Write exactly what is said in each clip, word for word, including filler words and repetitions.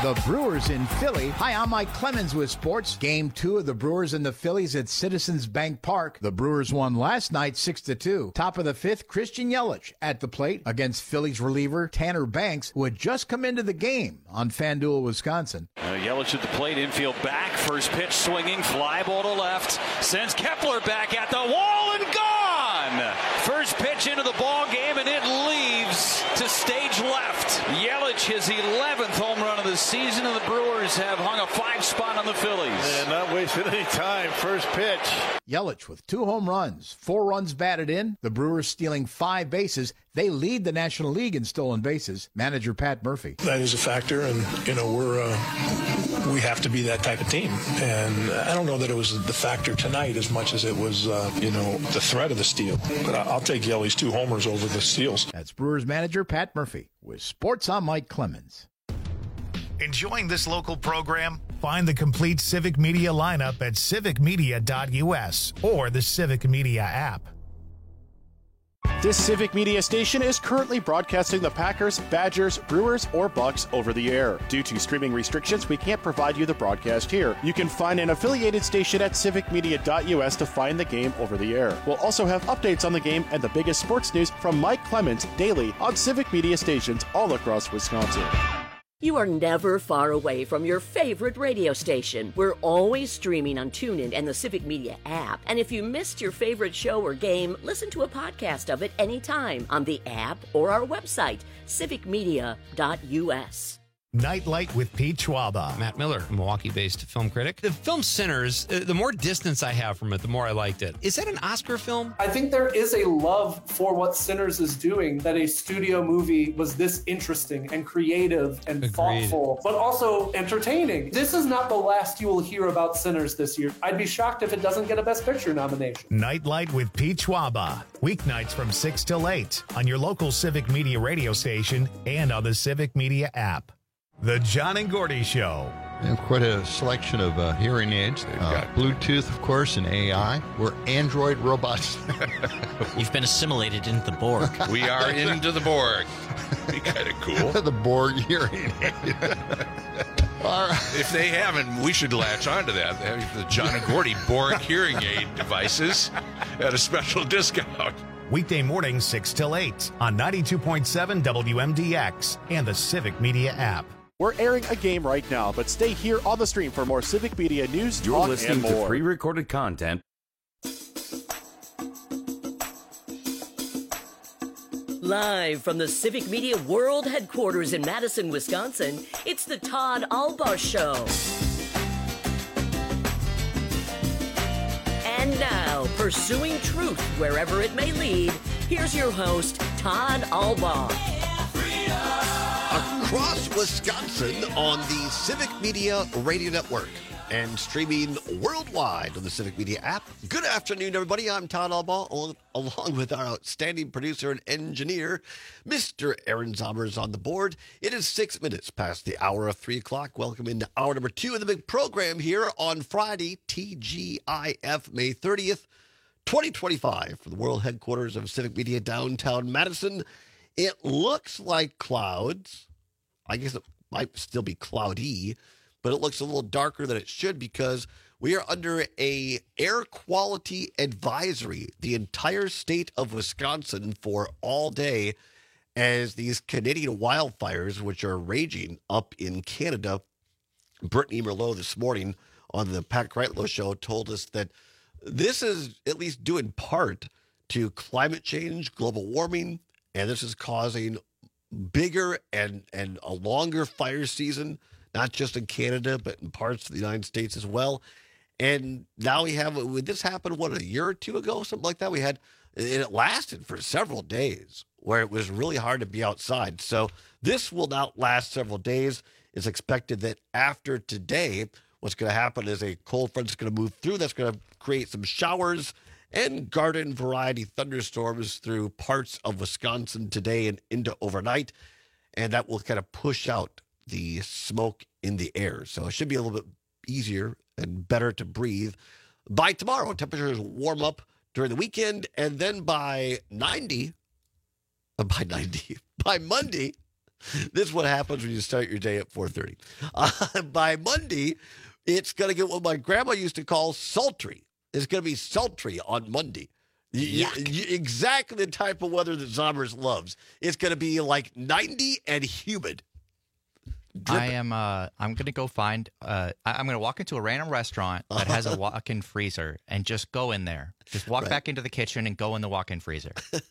The Brewers in Philly. Hi, I'm Mike Clemens with sports. Game two of the Brewers and the Phillies at Citizens Bank Park. The Brewers won last night six to two. Top of the fifth, Christian Yelich at the plate against Phillies reliever Tanner Banks, who had just come into the game on FanDuel, Wisconsin. Uh, Yelich at the plate, infield back. First pitch swinging, fly ball to left. Sends Kepler back at the wall and gone! First pitch into the ball game, and it leaves to stage left. Yelich, his eleventh home run of the season, and the Brewers have hung a five spot on the Phillies. And not wasting any time. First pitch. Yelich with two home runs, four runs batted in. The Brewers stealing five bases. They lead the National League in stolen bases. Manager Pat Murphy. That is a factor, and you know we're uh, we have to be that type of team. And I don't know that it was the factor tonight as much as it was uh, you know the threat of the steal. But I'll take Yellie's two homers over the steals. That's Brewers manager Pat Murphy with sports. I'm Mike Clemens. Enjoying this local program? Find the complete Civic Media lineup at civic media dot u s or the Civic Media app. This Civic Media station is currently broadcasting the Packers, Badgers, Brewers, or Bucks over the air. Due to streaming restrictions, we can't provide you the broadcast here. You can find an affiliated station at civic media dot u s to find the game over the air. We'll also have updates on the game and the biggest sports news from Mike Clemens daily on Civic Media stations all across Wisconsin. You are never far away from your favorite radio station. We're always streaming on TuneIn and the Civic Media app. And if you missed your favorite show or game, listen to a podcast of it anytime on the app or our website, civic media dot u s. Nightlight with Pete Schwaba. Matt Miller, Milwaukee-based film critic. The film Sinners, uh, the more distance I have from it, the more I liked it. Is that an Oscar film? I think there is a love for what Sinners is doing, that a studio movie was this interesting and creative and Agreed. thoughtful, but also entertaining. This is not the last you will hear about Sinners this year. I'd be shocked if it doesn't get a Best Picture nomination. Nightlight with Pete Schwaba. Weeknights from six till eight on your local Civic Media radio station and on the Civic Media app. The John and Gordy Show. We have quite a selection of uh, hearing aids. Uh, Bluetooth, of course, and A I. We're Android robots. You've been assimilated into the Borg. We are into the Borg. Be kind of cool. The Borg hearing aid. If they haven't, we should latch onto that. They have the John and Gordy Borg hearing aid devices at a special discount. Weekday mornings, six till eight on ninety-two point seven W M D X and the Civic Media app. We're airing a game right now, but stay here on the stream for more Civic Media news, You're talk, listening and more. to pre-recorded content. Live from the Civic Media World Headquarters in Madison, Wisconsin, it's the Todd Albaugh Show. And now, pursuing truth wherever it may lead, here's your host, Todd Albaugh. Across Wisconsin on the Civic Media Radio Network and streaming worldwide on the Civic Media app. Good afternoon, everybody. I'm Todd Albaugh, along, along with our outstanding producer and engineer, Mister Aaron Zommers on the board. It is six minutes past the hour of three o'clock. Welcome into hour number two of the big program here on Friday, T G I F, May thirtieth, twenty twenty-five, from the world headquarters of Civic Media downtown Madison. It looks like clouds. I guess it might still be cloudy, but it looks a little darker than it should because we are under a air quality advisory, the entire state of Wisconsin, for all day, as these Canadian wildfires, which are raging up in Canada. Brittany Merlot this morning on the Pat Greitlow show told us that this is at least due in part to climate change, global warming, and this is causing bigger and, and a longer fire season, not just in Canada, but in parts of the United States as well. And now we have, would this happen, what, a year or two ago, something like that? We had, and it lasted for several days where it was really hard to be outside. So this will not last several days. It's expected that after today, what's going to happen is a cold front is going to move through. That's going to create some showers and garden variety thunderstorms through parts of Wisconsin today and into overnight. And that will kind of push out the smoke in the air. So it should be a little bit easier and better to breathe. By tomorrow, temperatures warm up during the weekend. And then by ninety, uh, by ninety, by Monday, This is what happens when you start your day at four thirty. Uh, by Monday, it's going to get what my grandma used to call sultry. It's going to be sultry on Monday. You, you, exactly the type of weather that Zombers loves. It's going to be like ninety and humid. Dripping. I am. Uh, I'm gonna go find. Uh, I, I'm gonna walk into a random restaurant that has a walk-in freezer and just go in there. Just walk right. back into the kitchen and go in the walk-in freezer.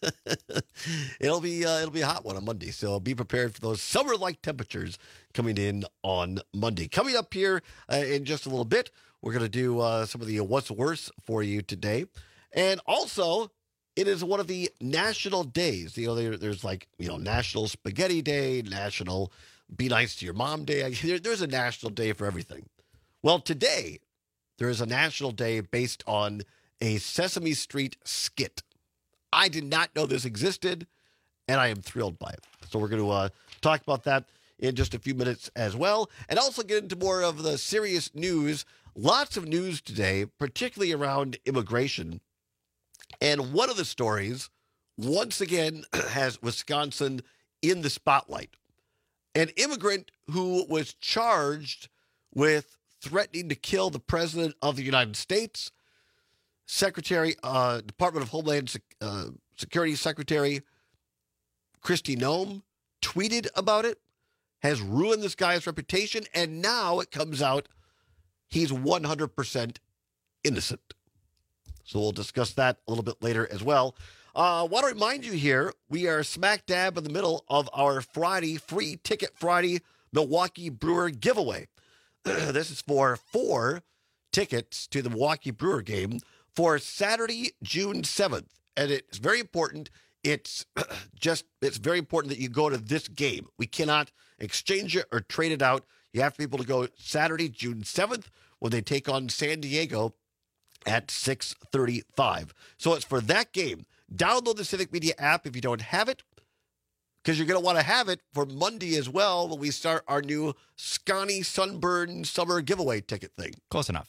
it'll be uh, it'll be a hot one on Monday, so be prepared for those summer-like temperatures coming in on Monday. Coming up here uh, in just a little bit, we're gonna do uh, some of the uh, what's worse for you today, and also it is one of the national days. You know, there, there's like you know National Spaghetti Day, National Be Nice to Your Mom Day. There's a national day for everything. Well, today, there is a national day based on a Sesame Street skit. I did not know this existed, and I am thrilled by it. So we're going to uh, talk about that in just a few minutes as well, and also get into more of the serious news. Lots of news today, particularly around immigration. And one of the stories, once again, has Wisconsin in the spotlight. An immigrant who was charged with threatening to kill the President of the United States, Secretary, uh, Department of Homeland uh, Security Secretary Kristi Noem tweeted about it, has ruined this guy's reputation, and now it comes out he's one hundred percent innocent. So we'll discuss that a little bit later as well. I uh, want to remind you here, we are smack dab in the middle of our Friday, Free Ticket Friday Milwaukee Brewer giveaway. This is for four tickets to the Milwaukee Brewer game for Saturday, June seventh. And it's very important. It's just, it's very important that you go to this game. We cannot exchange it or trade it out. You have to be able to go Saturday, June seventh, when they take on San Diego at six thirty-five. So it's for that game. Download the Civic Media app if you don't have it, because you're going to want to have it for Monday as well when we start our new Scotty Sunburn Summer Giveaway ticket thing. Close enough.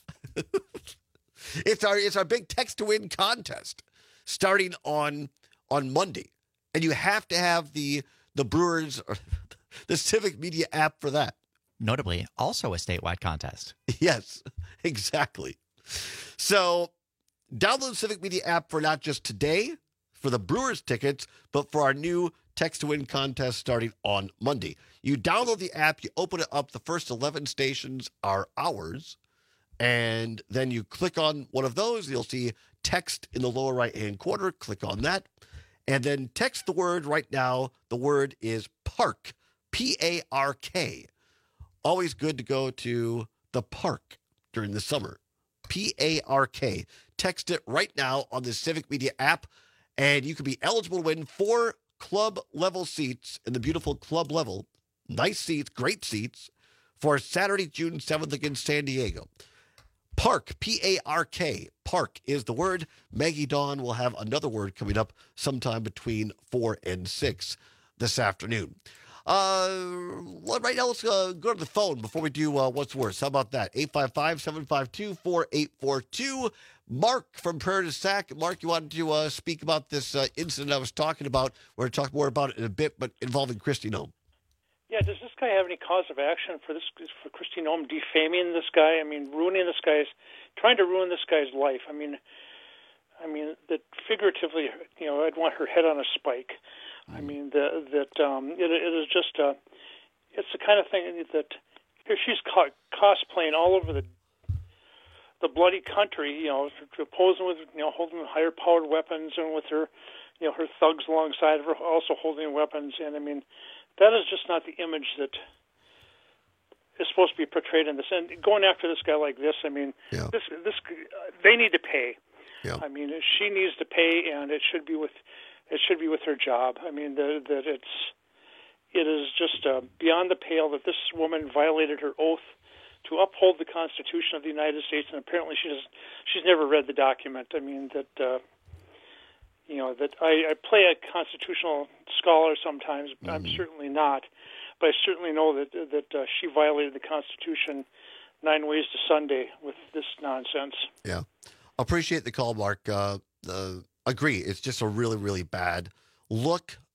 It's our it's our big text to win contest starting on on Monday, and you have to have the the Brewers or the Civic Media app for that. Notably, also a statewide contest. Yes, exactly. So download the Civic Media app for not just today, for the Brewers tickets, but for our new text to win contest starting on Monday. You download the app, you open it up, the first eleven stations are ours, and then you click on one of those, you'll see text in the lower right-hand corner, click on that, and then text the word right now. The word is park, P A R K. Always good to go to the park during the summer. P A R K. Text it right now on the Civic Media app, and you could be eligible to win four club-level seats in the beautiful club level. Nice seats, great seats, for Saturday, June seventh against San Diego. Park, P A R K. Park is the word. Maggie Dawn will have another word coming up sometime between four and six this afternoon. Uh, right now, let's uh, go to the phone before we do uh, What's Worse. How about that? eight five five, seven five two, four eight four two. Mark from Prairie du Sac. Mark, you wanted to uh, speak about this uh, incident I was talking about. We're going to talk more about it in a bit, but involving Kristi Noem. Yeah, does this guy have any cause of action for this, for Kristi Noem defaming this guy? I mean, ruining this guy's, trying to ruin this guy's life. I mean, I mean that figuratively, you know, I'd want her head on a spike. I mean, the, that um, it, it is just, uh, it's the kind of thing that here she's ca- cosplaying all over the the bloody country, you know, posing with, you know, holding higher-powered weapons and with her, you know, her thugs alongside of her also holding weapons. And, I mean, that is just not the image that is supposed to be portrayed in this. And going after this guy like this, I mean, yeah. this, this, they need to pay. Yeah. I mean, she needs to pay, and it should be with... It should be with her job. I mean, the, that it's, it is just uh, beyond the pale that this woman violated her oath to uphold the Constitution of the United States, and apparently she does, she's never read the document. I mean, that, uh, you know, that I, I play a constitutional scholar sometimes, but mm-hmm. I'm certainly not. But I certainly know that, that uh, she violated the Constitution nine ways to Sunday with this nonsense. Yeah. Appreciate the call, Mark. Uh, the... Agree. It's just a really, really bad look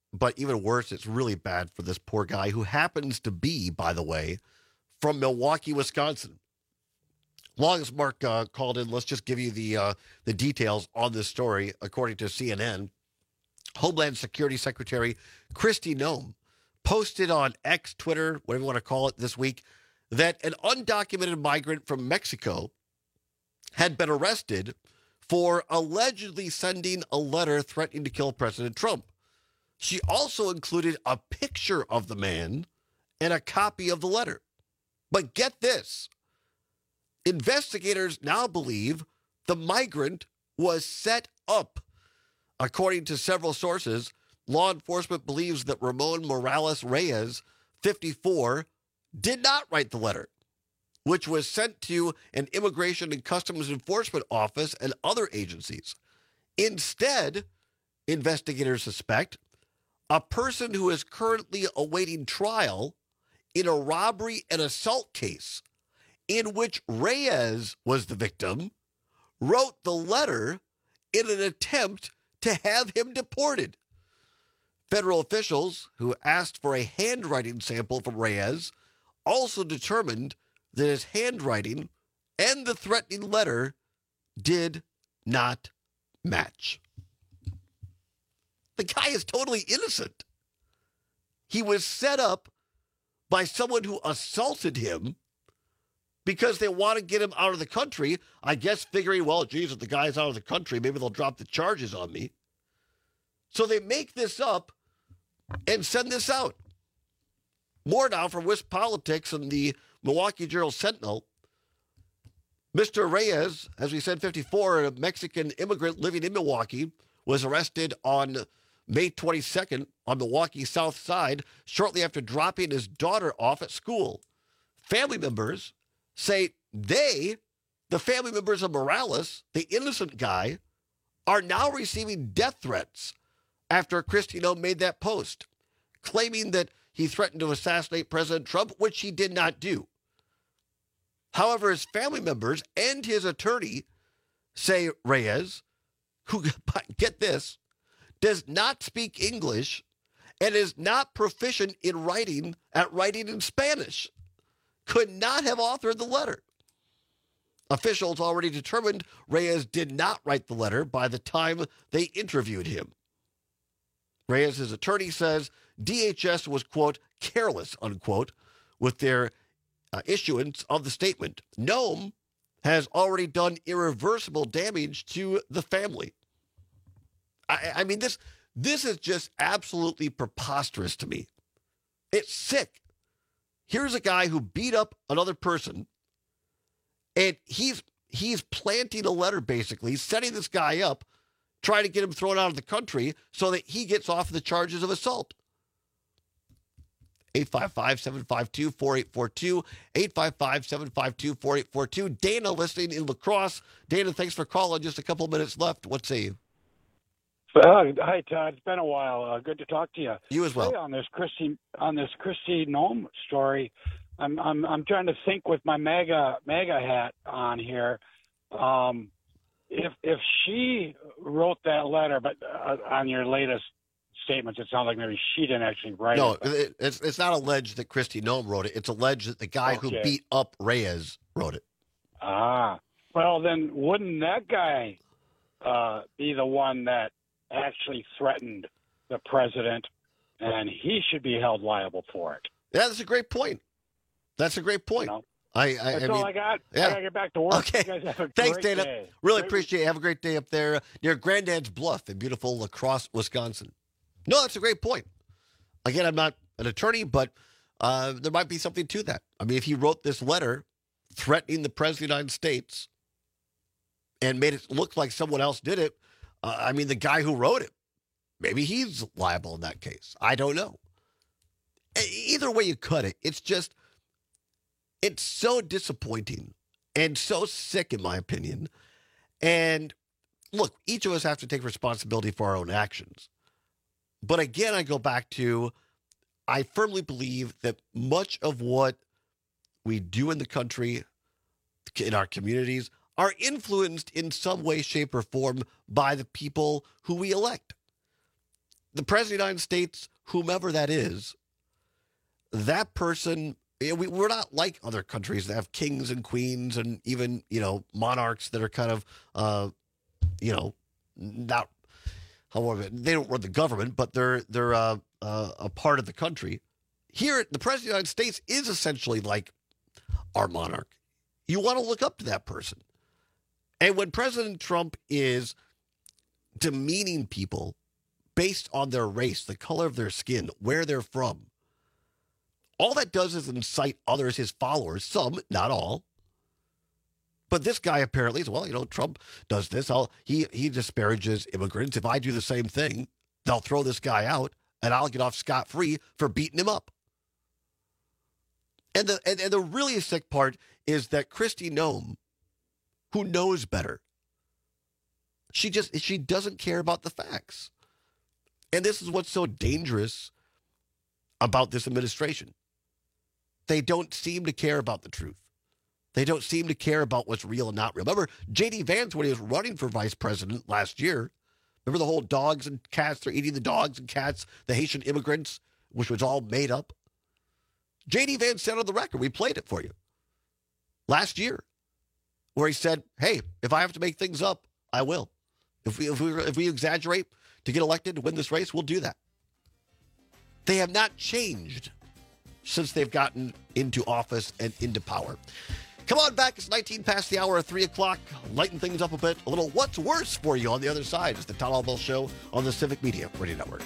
but even worse, it's really bad for this poor guy who happens to be, by the way, from Milwaukee, Wisconsin. Long as Mark uh, called in, let's just give you the uh, the details on this story. According to C N N, Homeland Security Secretary Kristi Noem posted on X, Twitter, whatever you want to call it, this week, that an undocumented migrant from Mexico had been arrested for allegedly sending a letter threatening to kill President Trump. She also included a picture of the man and a copy of the letter. But get this. Investigators now believe the migrant was set up. According to several sources, law enforcement believes that Ramon Morales Reyes, fifty-four, did not write the letter, which was sent to an Immigration and Customs Enforcement office and other agencies. Instead, investigators suspect a person who is currently awaiting trial in a robbery and assault case in which Reyes was the victim wrote the letter in an attempt to have him deported. Federal officials who asked for a handwriting sample from Reyes also determined that his handwriting and the threatening letter did not match. The guy is totally innocent. He was set up by someone who assaulted him because they want to get him out of the country, I guess figuring, well, geez, if the guy's out of the country, maybe they'll drop the charges on me. So they make this up and send this out. More now from Wisp Politics and the Milwaukee Journal Sentinel. Mister Reyes, as we said, fifty-four, a Mexican immigrant living in Milwaukee, was arrested on May twenty-second on Milwaukee's South Side shortly after dropping his daughter off at school. Family members say they, the family members of Morales, the innocent guy, are now receiving death threats after Kristi Noem made that post, claiming that he threatened to assassinate President Trump, which he did not do. However, his family members and his attorney say Reyes, who, get this, does not speak English and is not proficient in writing at writing in Spanish, could not have authored the letter. Officials already determined Reyes did not write the letter by the time they interviewed him. Reyes' attorney says D H S was, quote, careless, unquote, with their uh, issuance of the statement. Noem has already done irreversible damage to the family. I, I mean, this this is just absolutely preposterous to me. It's sick. Here's a guy who beat up another person, and he's he's planting a letter, basically, setting this guy up, trying to get him thrown out of the country so that he gets off the charges of assault. eight five five, seven five two, four eight four two, eight five five, seven five two, four eight four two. Dana listening in La Crosse. Dana, thanks for calling. Just a couple minutes left. What say you? Uh, hi, Todd. It's been a while. Uh, good to talk to you. You as well. Hey, on this Kristi on this Kristi Noem story, I'm I'm I'm trying to think with my MAGA MAGA hat on here. Um, if if she wrote that letter, but uh, on your latest statements, it sounds like maybe she didn't actually write no, it. No, it, it's it's not alleged that Kristi Noem wrote it. It's alleged that the guy okay. who beat up Reyes wrote it. Ah, well then, wouldn't that guy uh, be the one that actually threatened the president, and he should be held liable for it? Yeah, that's a great point. That's a great point. You know? I, I, That's I mean, all I got. Yeah. I gotta get back to work. Okay. You guys have a Thanks, great Dana. day. Really Great appreciate it. Have a great day up there near Granddad's Bluff in beautiful La Crosse, Wisconsin. No, that's a great point. Again, I'm not an attorney, but uh, there might be something to that. I mean, if he wrote this letter threatening the President of the United States and made it look like someone else did it, uh, I mean, the guy who wrote it, maybe he's liable in that case. I don't know. Either way you cut it, it's just, it's so disappointing and so sick, in my opinion. And look, each of us have to take responsibility for our own actions. But again, I go back to, I firmly believe that much of what we do in the country, in our communities, are influenced in some way, shape, or form by the people who we elect. the President of the United States, whomever that is, that person, we, we're not like other countries that have kings and queens and even, you know, monarchs that are kind of, uh, you know, not, however, they don't run the government, but they're they're uh, uh, a part of the country. Here, the President of the United States is essentially like our monarch. You want to look up to that person. And when President Trump is demeaning people based on their race, the color of their skin, where they're from, all that does is incite others, his followers, some, not all. But this guy apparently is, well, you know, Trump does this. I'll, he, he disparages immigrants. If I do the same thing, they'll throw this guy out, and I'll get off scot-free for beating him up. And the, and, and the really sick part is that Kristi Noem, who knows better, she just she doesn't care about the facts. And this is what's so dangerous about this administration. They don't seem to care about the truth. They don't seem to care about what's real and not real. Remember, J D Vance, when he was running for vice president last year, remember the whole dogs and cats, they're eating the dogs and cats, the Haitian immigrants, which was all made up? J D Vance said on the record, we played it for you, last year, where he said, hey, if I have to make things up, I will. If we, if we, if we exaggerate to get elected to win this race, we'll do that. They have not changed since they've gotten into office and into power. Come on back. It's nineteen past the hour of three o'clock. Lighten things up a bit. A little what's worse for you on the other side. It's the Todd Albaugh Show on the Civic Media Radio Network.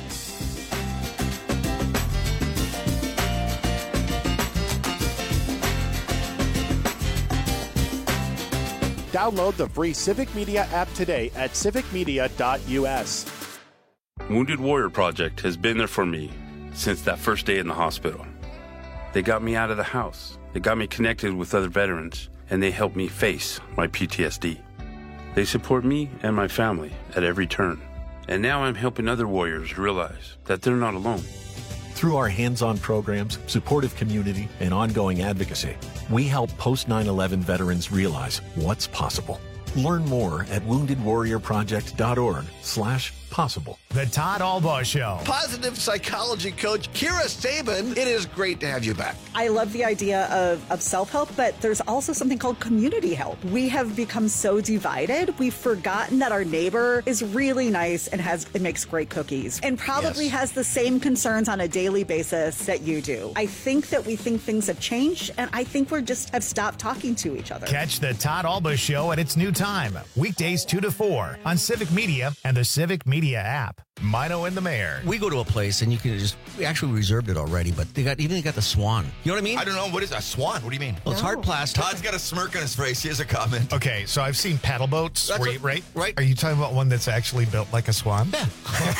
Download the free Civic Media app today at civic media dot u s. Wounded Warrior Project has been there for me since that first day in the hospital. They got me out of the house. They got me connected with other veterans, and they helped me face my P T S D. They support me and my family at every turn. And now I'm helping other warriors realize that they're not alone. Through our hands-on programs, supportive community, and ongoing advocacy, we help post nine eleven veterans realize what's possible. Learn more at wounded warrior project dot org slash possible. The Todd Albaugh Show. Positive psychology coach Kira Sabin, it is great to have you back. I love the idea of, of self-help, but there's also something called community help. We have become so divided, we've forgotten that our neighbor is really nice and has it makes great cookies and probably yes. has the same concerns on a daily basis that you do. I think that we think things have changed, and I think we're just have stopped talking to each other. Catch the Todd Albaugh Show at its new time, weekdays two to four on Civic Media and the Civic Media app. Mino and the Mayor. We go to a place and you can just, we actually reserved it already, but they got, even they got the Swan. You know what I mean? I don't know. What is a Swan? What do you mean? Well, it's hard plastic. Todd's got a smirk on his face. He has a comment. Okay, so I've seen paddle boats, That's where a, you, right? Right. Are you talking about one that's actually built like a swan? Yeah.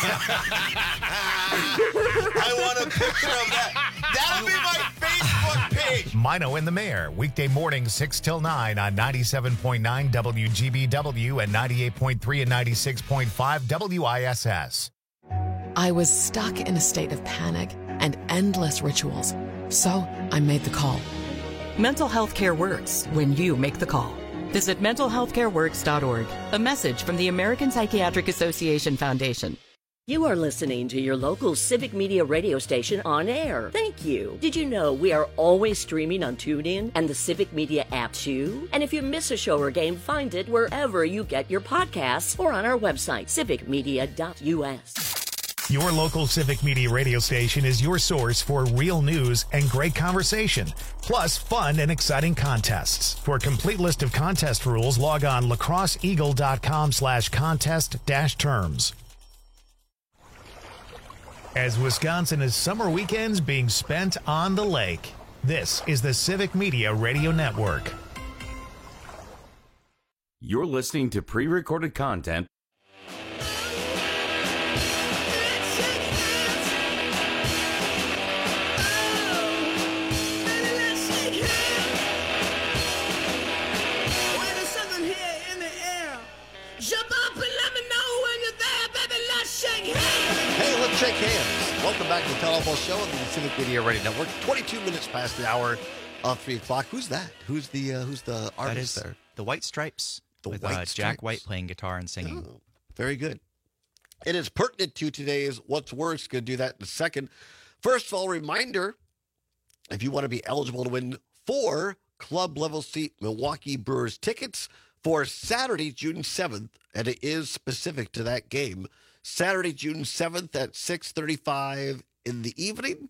I want a picture of that. That'll be my Facebook page. Mino and the Mayor, weekday mornings six till nine on ninety-seven point nine W G B W and ninety-eight point three and ninety-six point five W I S S. I was stuck in a state of panic and endless rituals, so I made the call. Mental health care works when you make the call. Visit mental health care works dot org. A message from the American Psychiatric Association Foundation. You are listening to your local Civic Media radio station on air. Thank you. Did you know we are always streaming on TuneIn and the Civic Media app too? And if you miss a show or game, find it wherever you get your podcasts or on our website, civic media dot u s. Your local Civic Media radio station is your source for real news and great conversation, plus fun and exciting contests. For a complete list of contest rules, log on lacrosse eagle dot com slash contest dash terms. As Wisconsin is summer weekends being spent on the lake, this is the Civic Media Radio Network. You're listening to pre-recorded content. Hey, let's shake hands. Welcome back to the Todd Albaugh Show on the Civic Media Radio Network. twenty-two minutes past the hour of three o'clock. Who's that? Who's the uh, who's the artist that is there? The White Stripes. The with, White uh, Stripes. Jack White playing guitar and singing. Oh, very good. It is pertinent to today's What's Worse. Going to do that in a second. First of all, reminder, if you want to be eligible to win four club-level seat Milwaukee Brewers tickets for Saturday, June seventh, and it is specific to that game, Saturday, June seventh at six thirty-five in the evening,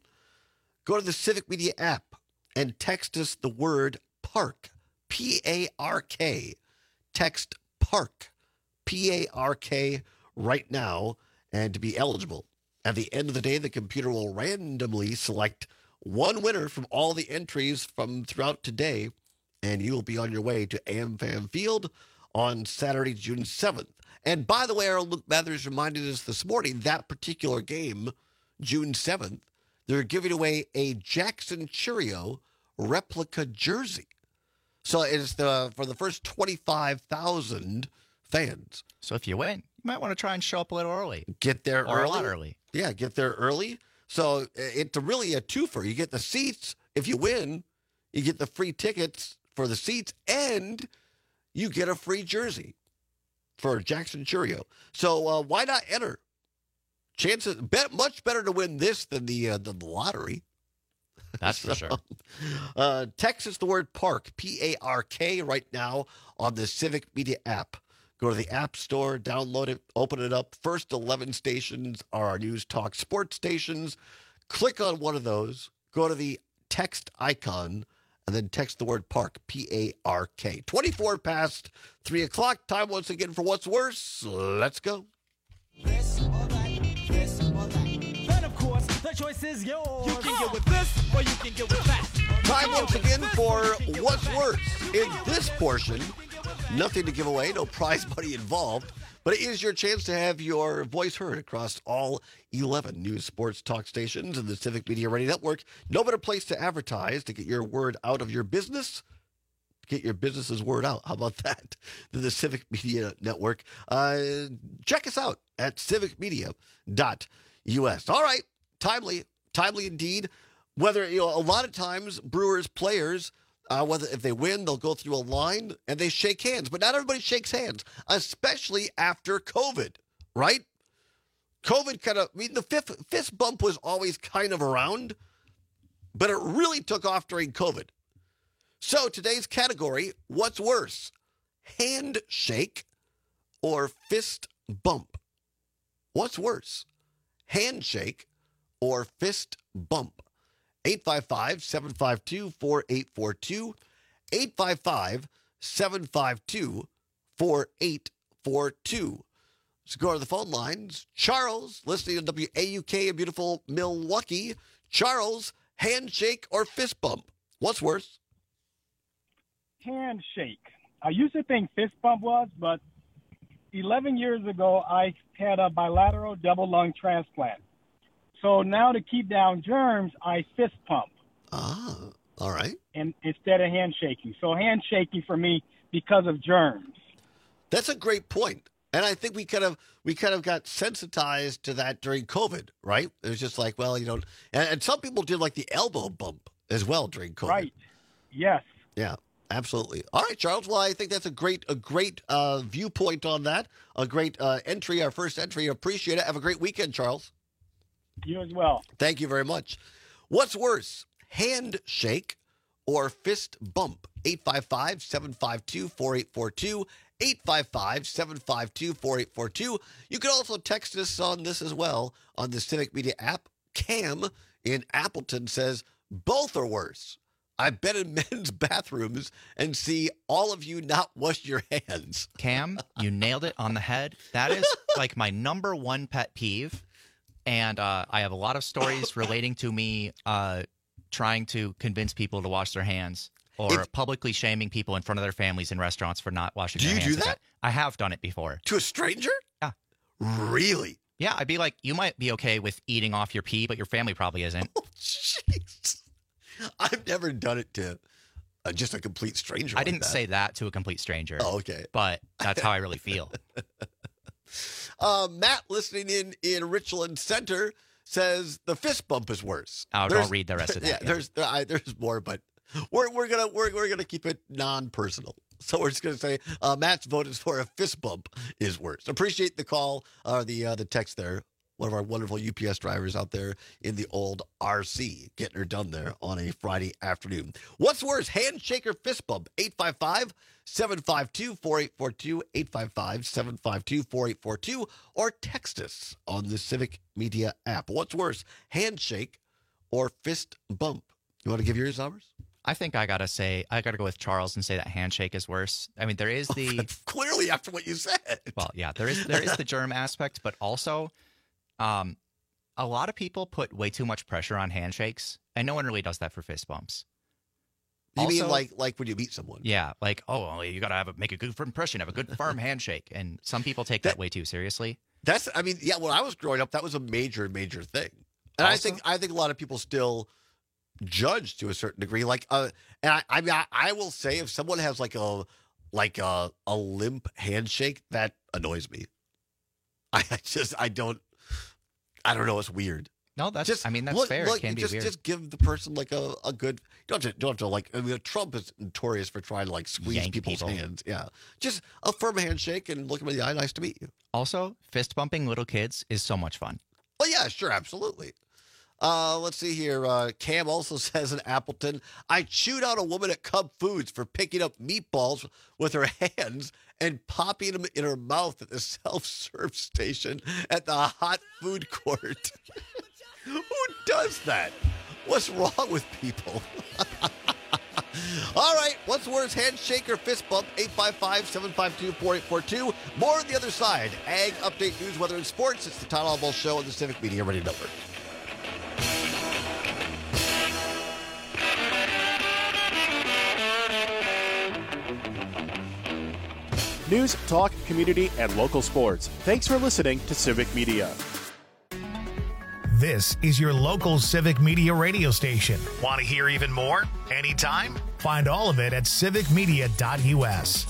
go to the Civic Media app and text us the word PARK, P A R K. Text PARK, P A R K, right now, and to be eligible. At the end of the day, the computer will randomly select one winner from all the entries from throughout today, and you will be on your way to AmFam Field on Saturday, June seventh. And by the way, our Luke Mathers reminded us this morning, that particular game, June seventh, they're giving away a Jackson Cheerio replica jersey. So it's the for the first twenty-five thousand fans. So if you win, you might want to try and show up a little early. Get there or early. a lot early. Yeah, get there early. So it's really a twofer. You get the seats. If you win, you get the free tickets for the seats, and you get a free jersey for Jackson Cheerio. So uh, why not enter? Chances bet much better to win this than the uh, the lottery. That's for sure. Uh, text us the word PARK, P A R K, right now on the Civic Media app. Go to the App Store, download it, open it up. First eleven stations are our News Talk sports stations. Click on one of those, go to the text icon, and then text the word PARK, P A R K. twenty-four past three o'clock. Time once again for What's Worse. Let's go. This or that, this or that. Then, of course, the choice is yours. You can get with this or you can get with that. Time once again for What's Worse. In this portion, nothing to give away, no prize money involved, but it is your chance to have your voice heard across all eleven news sports talk stations in the Civic Media Radio Network. No better place to advertise, to get your word out of your business, get your business's word out. How about that? Than the Civic Media Network. Uh, check us out at civic media dot U S. All right, timely, timely indeed. Whether, you know, a lot of times Brewers players, Uh, whether if they win, they'll go through a line and they shake hands. But not everybody shakes hands, especially after COVID, right? COVID kind of, I mean, the fifth, fist bump was always kind of around, but it really took off during COVID. So today's category, what's worse, handshake or fist bump? What's worse, handshake or fist bump? eight five five, seven five two, four eight four two, eight five five, seven five two, four eight four two. Let's go to the phone lines. Charles, listening to W A U K in beautiful Milwaukee. Charles, handshake or fist bump? What's worse? Handshake. I used to think fist bump was, but eleven years ago, I had a bilateral double lung transplant. So now to keep down germs, I fist pump. Ah, all right. And instead of handshaking. So handshaking for me because of germs. That's a great point. And I think we kind of we kind of got sensitized to that during COVID, right? It was just like, well, you know, and, and some people did like the elbow bump as well during COVID. Right. Yes. Yeah, absolutely. All right, Charles. Well, I think that's a great a great uh, viewpoint on that. A great uh, entry, our first entry. Appreciate it. Have a great weekend, Charles. You as well. Thank you very much. What's worse, handshake or fist bump? eight five five, seven five two, four eight four two, eight five five, seven five two, four eight four two. You can also text us on this as well on the Civic Media app. Cam in Appleton says, both are worse. I've been in men's bathrooms and see all of you not wash your hands. Cam, you nailed it on the head. That is like my number one pet peeve. And uh, I have a lot of stories relating to me uh, trying to convince people to wash their hands or if, publicly shaming people in front of their families in restaurants for not washing their hands. Do you do that? I have done it before. To a stranger? Yeah. Really? Yeah, I'd be like, you might be okay with eating off your pee, but your family probably isn't. Oh, jeez. I've never done it to uh, just a complete stranger. I like didn't that. say that to a complete stranger. Oh, okay. But that's how I really feel. Uh, Matt, listening in in Richland Center, says the fist bump is worse. Oh, there's, don't read the rest of that. Yeah, yeah. there's uh, there's more, but we're we're gonna we're we're gonna keep it non-personal. So we're just going to say uh, Matt's vote is for a fist bump is worse. Appreciate the call or uh, the uh, the text there. One of our wonderful U P S drivers out there in the old R C getting her done there on a Friday afternoon. What's worse, handshake or fist bump? eight five five, seven five two, four eight four two, eight five five, seven five two, four eight four two, or text us on the Civic Media app. What's worse, handshake or fist bump? You want to give yours, numbers? I think I gotta say I gotta go with Charles and say that handshake is worse. I mean, there is the clearly after what you said. Well, yeah, there is there is the germ aspect, but also, um, a lot of people put way too much pressure on handshakes, and no one really does that for fist bumps. You Also- mean like like when you meet someone? Yeah, like oh, well, you gotta have a, make a good impression, have a good firm handshake, and some people take that, way too seriously. That's I mean, yeah. When I was growing up, that was a major major thing, and I Also- think I think a lot of people still judge to a certain degree. Like, uh, and I I mean, I, I will say if someone has like a like a a limp handshake, that annoys me. I, I just I don't I don't know. It's weird. No, that's Just I mean that's look- fair. look, it can be just, weird. Just give the person like a, a good. You don't have to, don't have to like. I mean, Trump is notorious for trying to like squeeze Yank people's people. hands. Yeah, just a firm handshake and look them in the eye. Nice to meet you. Also, fist bumping little kids is so much fun. Well, yeah, sure, absolutely. Uh, let's see here. Uh, Cam also says in Appleton, I chewed out a woman at Cub Foods for picking up meatballs with her hands and popping them in her mouth at the self-serve station at the hot food court. Who does that? What's wrong with people? All right, what's worse, handshake or fist bump? eight five five, seven five two, four eight four two. More on the other side. Ag update, news, weather, and sports. It's the Todd Albaugh Show on the Civic Media Radio Network. News, talk, community, and local sports. Thanks for listening to Civic Media. This is your local Civic Media radio station. Want to hear even more? Anytime? Find all of it at civic media dot U S.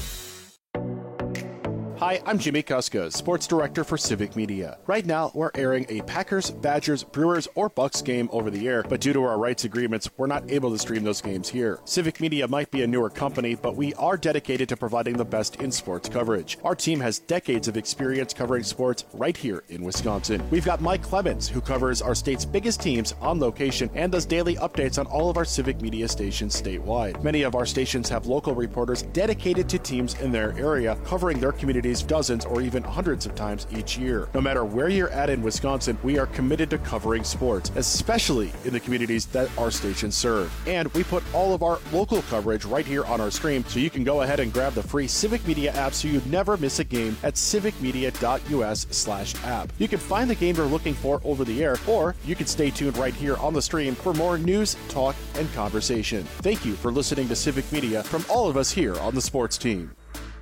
Hi, I'm Jimmy Kuska, Sports Director for Civic Media. Right now, we're airing a Packers, Badgers, Brewers, or Bucks game over the air, but due to our rights agreements, we're not able to stream those games here. Civic Media might be a newer company, but we are dedicated to providing the best in sports coverage. Our team has decades of experience covering sports right here in Wisconsin. We've got Mike Clemens, who covers our state's biggest teams on location and does daily updates on all of our Civic Media stations statewide. Many of our stations have local reporters dedicated to teams in their area, covering their communities dozens or even hundreds of times each year. No matter where you're at in Wisconsin, we are committed to covering sports, especially in the communities that our stations serve. And we put all of our local coverage right here on our stream, so you can go ahead and grab the free Civic Media app so you never miss a game at civic media dot U S slash app. You can find the game you're looking for over the air, or you can stay tuned right here on the stream for more news, talk, and conversation. Thank you for listening to Civic Media from all of us here on the sports team.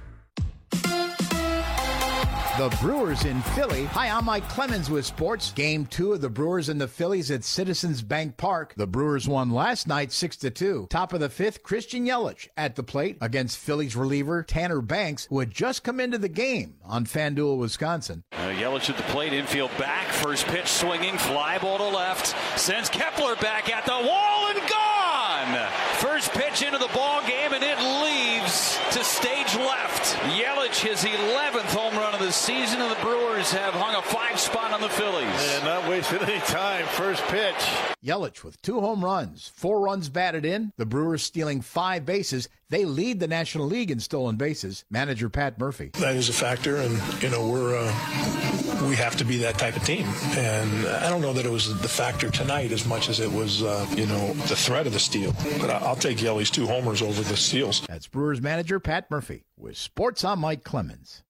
The Brewers in Philly. Hi, I'm Mike Clemens with sports. Game two of the Brewers and the Phillies at Citizens Bank Park. The Brewers won last night six to two. Top of the fifth, Christian Yelich at the plate against Phillies reliever Tanner Banks, who had just come into the game on FanDuel, Wisconsin. Uh, Yelich at the plate, infield back. First pitch swinging, fly ball to left. Sends Kepler back at the wall and gone. First pitch into the ball game, and it leaves to stage left. Yelich, his eleventh home run of the season, and the Brewers have hung a five spot on the Phillies. And not wasting any time. First pitch. Yelich with two home runs, four runs batted in. The Brewers stealing five bases. They lead the National League in stolen bases. Manager Pat Murphy. That is a factor, and you know we're uh, we have to be that type of team. And I don't know that it was the factor tonight as much as it was uh, you know the threat of the steal. But I'll take Yelly's two homers over the steals. That's Brewers manager Pat Murphy with sports. I'm Mike Clemens.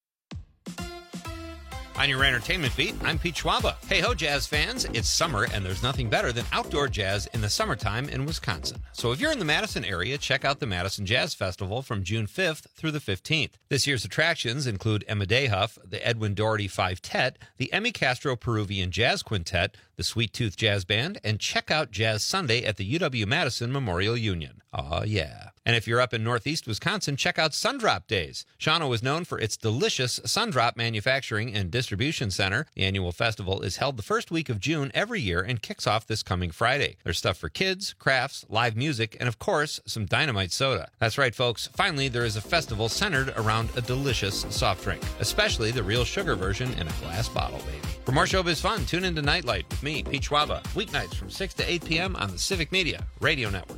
On your entertainment beat, I'm Pete Schwaba. Hey ho, jazz fans. It's summer, and there's nothing better than outdoor jazz in the summertime in Wisconsin. So if you're in the Madison area, check out the Madison Jazz Festival from June fifth through the fifteenth. This year's attractions include Emma Dayhuff, the Edwin Doherty Five-Tet, the Emmy Castro Peruvian Jazz Quintet, the Sweet Tooth Jazz Band, and check out Jazz Sunday at the U W-Madison Memorial Union. Aw, yeah. And if you're up in northeast Wisconsin, check out Sundrop Days. Shawano is known for its delicious Sundrop manufacturing and distribution center. The annual festival is held the first week of June every year and kicks off this coming Friday. There's stuff for kids, crafts, live music, and of course, some dynamite soda. That's right, folks. Finally, there is a festival centered around a delicious soft drink, especially the real sugar version in a glass bottle, baby. For more showbiz fun, tune into Nightlight with me, Pete Schwaba, weeknights from six to eight p.m. on the Civic Media Radio Network.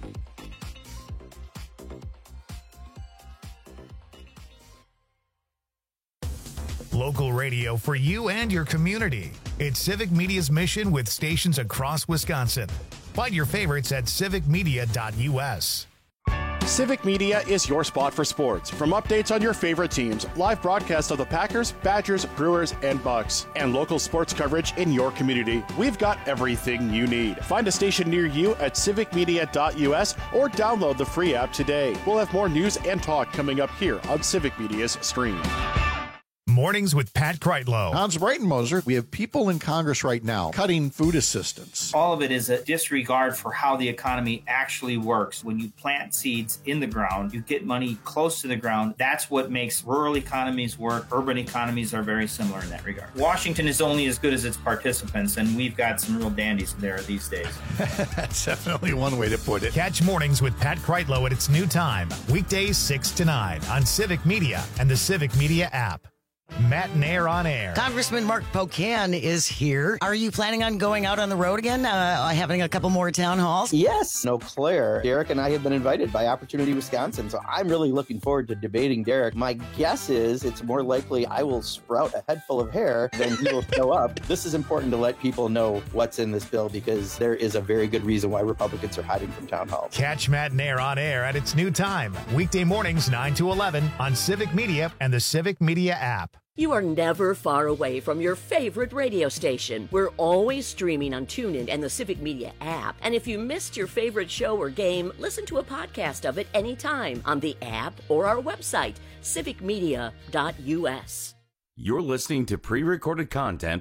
Local radio for you and your community. It's Civic Media's mission with stations across Wisconsin. Find your favorites at civic media dot u s. Civic Media is your spot for sports. From updates on your favorite teams, live broadcasts of the Packers, Badgers, Brewers, and Bucks, and local sports coverage in your community, we've got everything you need. Find a station near you at civic media dot u s or download the free app today. We'll have more news and talk coming up here on Civic Media's stream. Mornings with Pat Kreitlow. Hans Breitenmoser, we have people in Congress right now cutting food assistance. All of it is a disregard for how the economy actually works. When you plant seeds in the ground, you get money close to the ground. That's what makes rural economies work. Urban economies are very similar in that regard. Washington is only as good as its participants, and we've got some real dandies there these days. That's definitely one way to put it. Catch Mornings with Pat Kreitlow at its new time, weekdays six to nine on Civic Media and the Civic Media app. Matt and Air on Air. Congressman Mark Pocan is here. Are you planning on going out on the road again, uh, having a couple more town halls? Yes. Eau Claire. Derek and I have been invited by Opportunity Wisconsin, so I'm really looking forward to debating Derek. My guess is it's more likely I will sprout a head full of hair than he will show up. This is important to let people know what's in this bill because there is a very good reason why Republicans are hiding from town halls. Catch Matt and Air on Air at its new time, weekday mornings nine to eleven on Civic Media and the Civic Media app. You are never far away from your favorite radio station. We're always streaming on TuneIn and the Civic Media app. And if you missed your favorite show or game, listen to a podcast of it anytime on the app or our website, civic media dot u s. You're listening to pre-recorded content.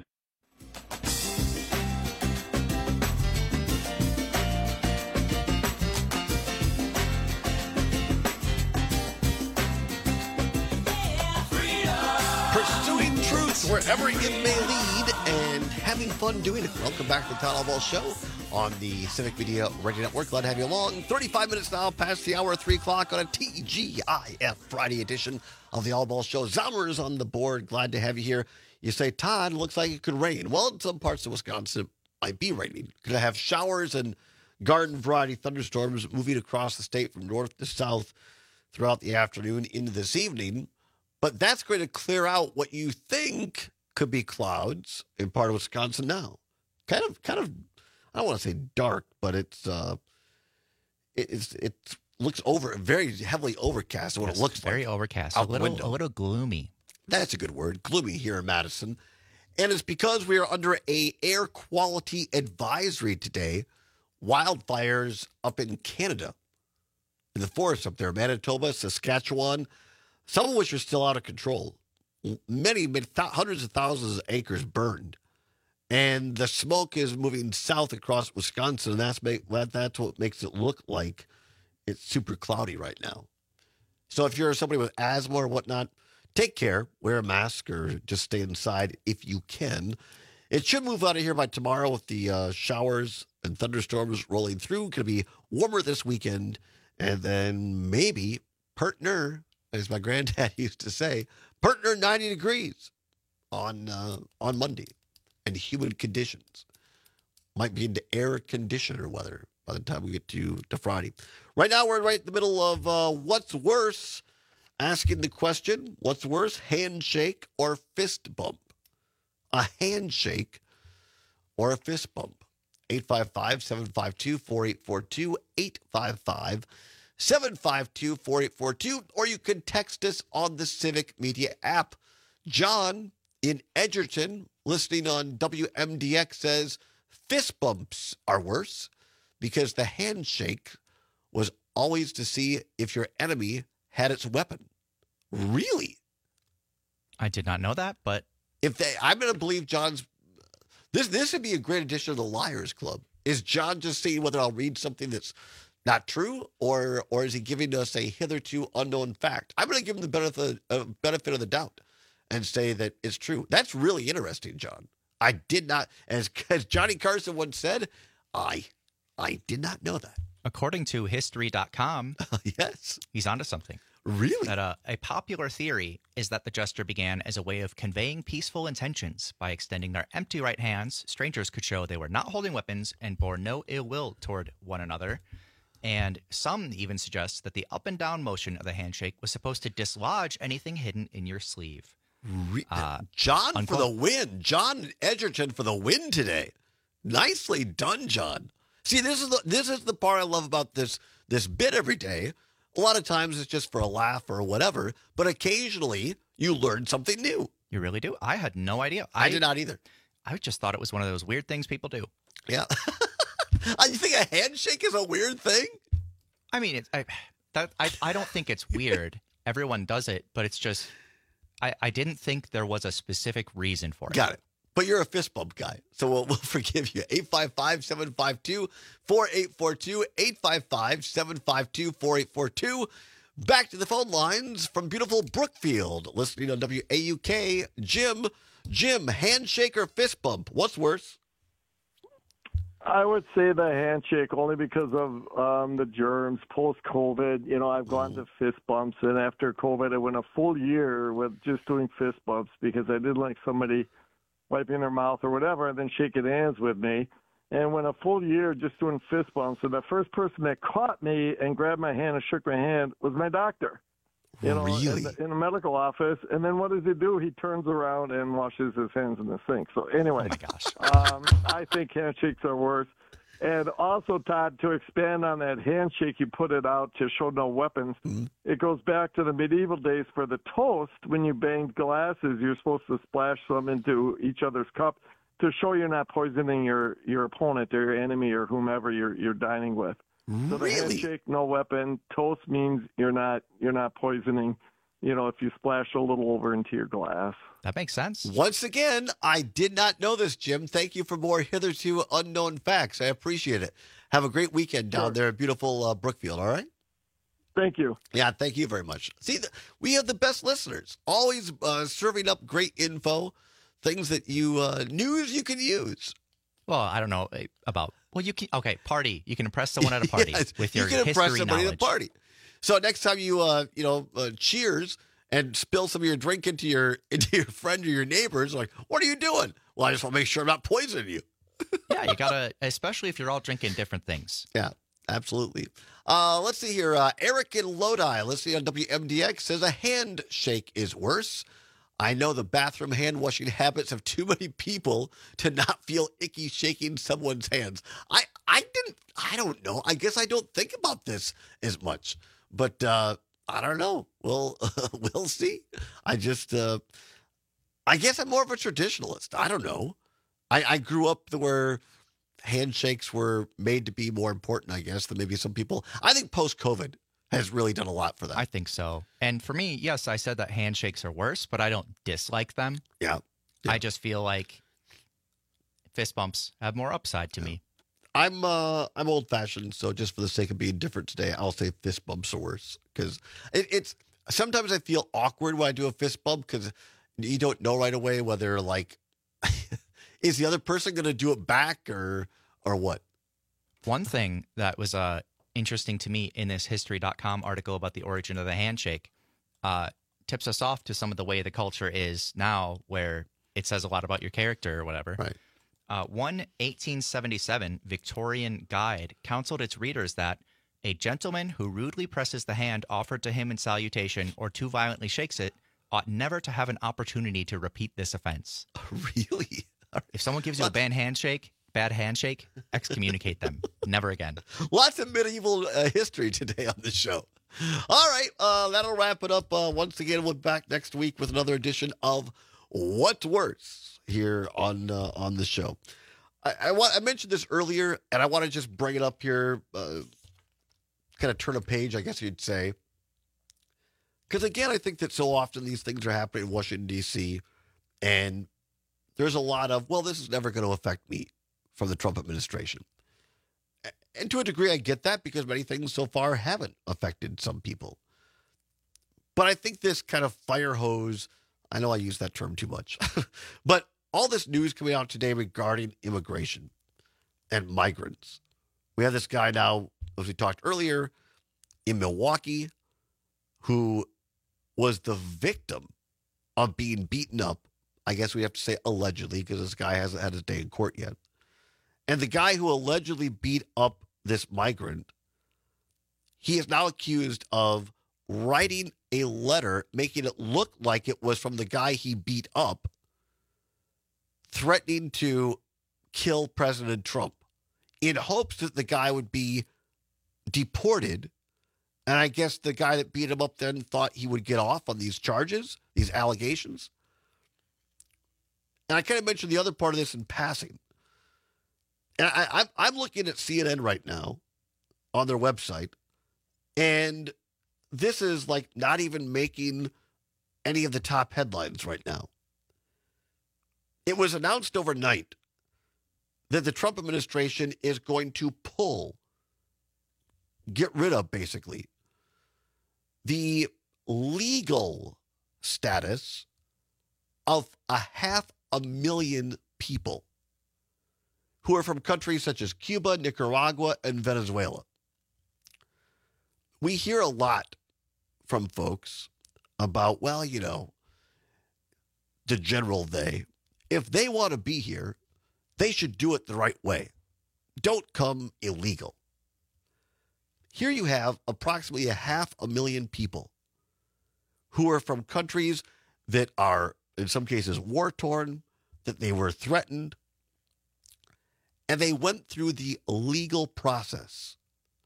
Pursuing truth wherever it may lead and having fun doing it. Welcome back to the Town Hall Ball Show on the Civic Media Radio Network. Glad to have you along. thirty-five minutes now past the hour of three o'clock on a T G I F Friday edition of the All Ball Show. Zommer is on the board. Glad to have you here. You say, Todd, looks like it could rain. Well, in some parts of Wisconsin, it might be raining. Could have showers and garden variety thunderstorms moving across the state from north to south throughout the afternoon into this evening. But that's going to clear out what you think could be clouds in part of Wisconsin now. Kind of, kind of, I don't want to say dark, but it's, uh, it, it's, it looks over, very heavily overcast. What Yes, it looks very like. overcast, out a little, the window. a little gloomy. That's a good word, gloomy here in Madison. And it's because we are under a air quality advisory today. Wildfires up in Canada, in the forests up there, Manitoba, Saskatchewan, some of which are still out of control. Many, many th- hundreds of thousands of acres burned. And the smoke is moving south across Wisconsin, and that's, make, that, that's what makes it look like it's super cloudy right now. So if you're somebody with asthma or whatnot, take care. Wear a mask or just stay inside if you can. It should move out of here by tomorrow with the uh, showers and thunderstorms rolling through. Going to be warmer this weekend. And then maybe partner, as my granddad used to say, partner ninety degrees on uh, on Monday and humid conditions. Might be into air conditioner weather by the time we get to, to Friday. Right now, we're right in the middle of uh, what's worse, asking the question, what's worse, handshake or fist bump? A handshake or a fist bump? eight five five, seven five two, four eight four two, eight five five, seven five two, four eight four two, or you can text us on the Civic Media app. John in Edgerton, listening on W M D X, says fist bumps are worse because the handshake was always to see if your enemy had its weapon. Really? I did not know that, but if they, I'm going to believe John's. This this would be a great addition to the Liars Club. Is John just seeing whether I'll read something that's not true, or or is he giving us a hitherto unknown fact? I'm going to give him the benefit, uh, benefit of the doubt and say that it's true. That's really interesting, John. I did not, as, as Johnny Carson once said, I I did not know that. According to history dot com, yes, he's onto something. Really? That uh, a popular theory is that the gesture began as a way of conveying peaceful intentions. By extending their empty right hands, strangers could show they were not holding weapons and bore no ill will toward one another. And some even suggest that the up and down motion of the handshake was supposed to dislodge anything hidden in your sleeve. Re- Uh, John unquote. for the win. John Edgerton for the win today. Nicely done, John. See, this is the, this is the part I love about this this bit every day. A lot of times it's just for a laugh or whatever, but occasionally you learn something new. You really do? I had no idea. I, I did not either. I just thought it was one of those weird things people do. Yeah. You think a handshake is a weird thing? I mean, it's, I, that, I, I don't think it's weird. Everyone does it, but it's just, I, I didn't think there was a specific reason for it. Got it. But you're a fist bump guy, so we'll, we'll forgive you. eight five five, seven five two, four eight four two, eight five five, seven five two, four eight four two. Back to the phone lines from beautiful Brookfield, listening on W A U K. Jim, Jim, handshake or fist bump? What's worse? I would say the handshake only because of um, the germs post-COVID. You know, I've gone mm. to fist bumps, and after COVID, I went a full year with just doing fist bumps because I didn't like somebody wiping their mouth or whatever and then shaking hands with me. And went a full year just doing fist bumps. And the first person that caught me and grabbed my hand and shook my hand was my doctor. You know, really? in, the, in the medical office. And then what does he do? He turns around and washes his hands in the sink. So anyway, oh my gosh. um, I think handshakes are worse. And also, Todd, to expand on that handshake, you put it out to show no weapons. Mm-hmm. It goes back to the medieval days for the toast. When you banged glasses, you're supposed to splash some into each other's cup to show you're not poisoning your, your opponent or your enemy or whomever you're you're dining with. So the Really? handshake, no weapon. Toast means you're not you're not poisoning. You know, if you splash a little over into your glass. That makes sense. Once again, I did not know this, Jim. Thank you for more hitherto unknown facts. I appreciate it. Have a great weekend down Sure. there at beautiful uh, Brookfield, all right? Thank you. Yeah, thank you very much. See, th- we have the best listeners, always uh, serving up great info, things that you, uh, news you can use. Well, I don't know about, well, you can, okay, party. You can impress someone at a party Yes, with your you can history impress somebody knowledge. at a party. So next time you, uh, you know, uh, cheers and spill some of your drink into your into your friend or your neighbors, like, what are you doing? Well, I just want to make sure I'm not poisoning you. Yeah, you gotta, especially if you're all drinking different things. Yeah, absolutely. Uh, let's see here. Uh, Eric in Lodi, listening on W M D X, says a handshake is worse. I know the bathroom hand washing habits of too many people to not feel icky shaking someone's hands. I, I didn't, I don't know. I guess I don't think about this as much, but uh, I don't know. We'll, we'll see. I just, uh, I guess I'm more of a traditionalist. I don't know. I, I grew up where handshakes were made to be more important, I guess, than maybe some people. I think post-COVID has really done a lot for that. I think so. And for me, yes, I said that handshakes are worse, but I don't dislike them. Yeah. yeah. I just feel like fist bumps have more upside to me. I'm uh, I'm old-fashioned, so just for the sake of being different today, I'll say fist bumps are worse. Because it, it's sometimes I feel awkward when I do a fist bump because you don't know right away whether, like, is the other person going to do it back or or what? One thing that was uh, interesting to me in this history dot com article about the origin of the handshake uh, tips us off to some of the way the culture is now, where it says a lot about your character or whatever. Right. Uh, one eighteen seventy-seven Victorian guide counseled its readers that a gentleman who rudely presses the hand offered to him in salutation or too violently shakes it ought never to have an opportunity to repeat this offense. Really? If someone gives you a bad handshake, bad handshake, excommunicate them. Never again. Lots of medieval uh, history today on the show. All right, uh, that'll wrap it up. Uh, once again, we'll be back next week with another edition of What's Worse here on uh, on the show. I, I want I mentioned this earlier, and I want to just bring it up here, uh, kind of turn a page, I guess you'd say. Because, again, I think that so often these things are happening in Washington, D C, and there's a lot of, well, this is never going to affect me from the Trump administration. and to a degree, I get that because many things so far haven't affected some people. But I think this kind of fire hose, I know I use that term too much, but all this news coming out today regarding immigration and migrants. We have this guy now, as we talked earlier, in Milwaukee, who was the victim of being beaten up. I guess we have to say allegedly, because this guy hasn't had his day in court yet. And the guy who allegedly beat up this migrant, he is now accused of writing a letter, making it look like it was from the guy he beat up, threatening to kill President Trump in hopes that the guy would be deported. And I guess the guy that beat him up then thought he would get off on these charges, these allegations. And I kind of mentioned the other part of this in passing. And I, I, I'm looking at C N N right now on their website, and this is like not even making any of the top headlines right now. It was announced overnight that the Trump administration is going to pull, get rid of basically, the legal status of a half a million people who are from countries such as Cuba, Nicaragua, and Venezuela. We hear a lot from folks about, well, you know, the general they, if they want to be here, they should do it the right way. Don't come illegal. Here you have approximately a half a million people who are from countries that are, in some cases, war-torn, that they were threatened, and they went through the legal process.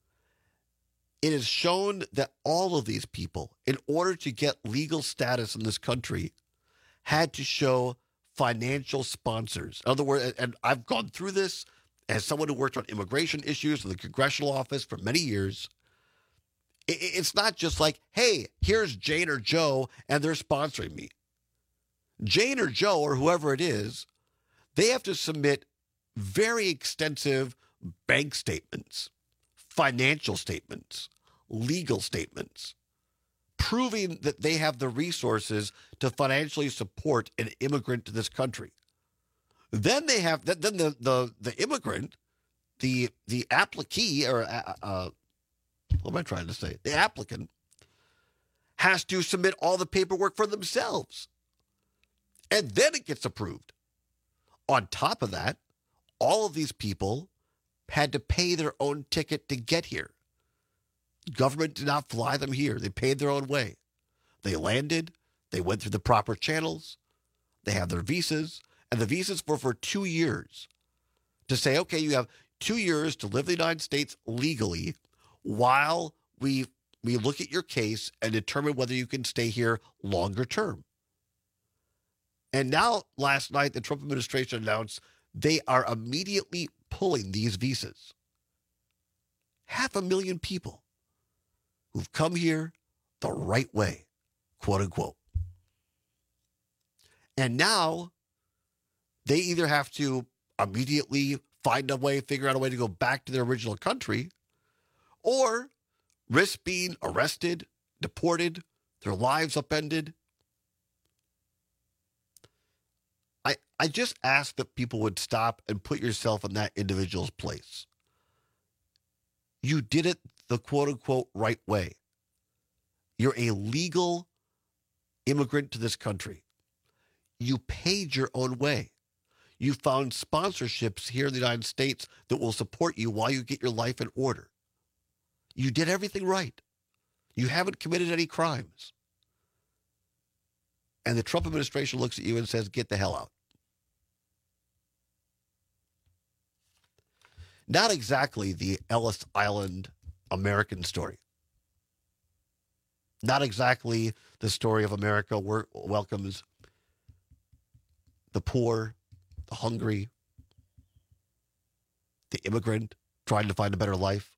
It is shown that all of these people, in order to get legal status in this country, had to show financial sponsors. In other words, and I've gone through this as someone who worked on immigration issues in the congressional office for many years. It's not just like, hey, here's Jane or Joe, and they're sponsoring me. Jane or Joe, or whoever it is, they have to submit very extensive bank statements, financial statements, legal statements, proving that they have the resources to financially support an immigrant to this country. Then they have, then the the, the immigrant, the the applicee, or uh, uh, what am I trying to say? The applicant has to submit all the paperwork for themselves. And then it gets approved. On top of that, all of these people had to pay their own ticket to get here. Government did not fly them here. They paid their own way. They landed. They went through the proper channels. They have their visas. And the visas were for two years. To say, okay, you have two years to live in the United States legally while we we look at your case and determine whether you can stay here longer term. And now, last night, the Trump administration announced they are immediately pulling these visas. Half a million people who've come here the right way, quote unquote. And now they either have to immediately find a way, figure out a way to go back to their original country, or risk being arrested, deported, their lives upended. I, I just ask that people would stop and put yourself in that individual's place. You did it the quote-unquote right way. You're a legal immigrant to this country. You paid your own way. You found sponsorships here in the United States that will support you while you get your life in order. You did everything right. You haven't committed any crimes. And the Trump administration looks at you and says, get the hell out. Not exactly the Ellis Island American story. Not exactly the story of America where it welcomes the poor, the hungry, the immigrant trying to find a better life.